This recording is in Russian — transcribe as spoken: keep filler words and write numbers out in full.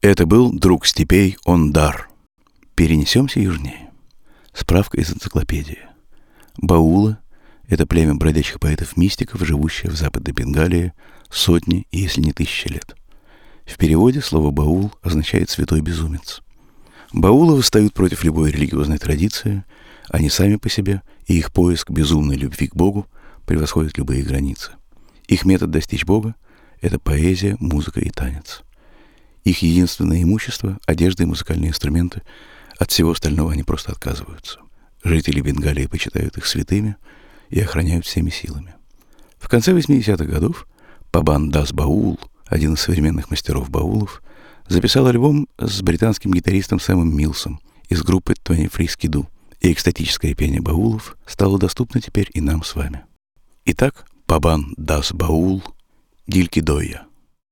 Это был друг степей Ондар. Перенесемся южнее. Справка из энциклопедии. Баулы — это племя бродячих поэтов-мистиков, живущее в Западной Бенгалии сотни, если не тысячи лет. В переводе слово «баул» означает «святой безумец». Баулы восстают против любой религиозной традиции, они сами по себе, и их поиск безумной любви к Богу превосходит любые границы. Их метод достичь Бога — это поэзия, музыка и танец. Их единственное имущество — одежда и музыкальные инструменты. От всего остального они просто отказываются. Жители Бенгалии почитают их святыми и охраняют всеми силами. В конце восьмидесятых годов Пабан Дас Баул, один из современных мастеров баулов, записал альбом с британским гитаристом Сэмом Милсом из группы двадцать три Skidoo, и экстатическое пение баулов стало доступно теперь и нам с вами. Итак, Пабан Дас Баул, Дилькидойя.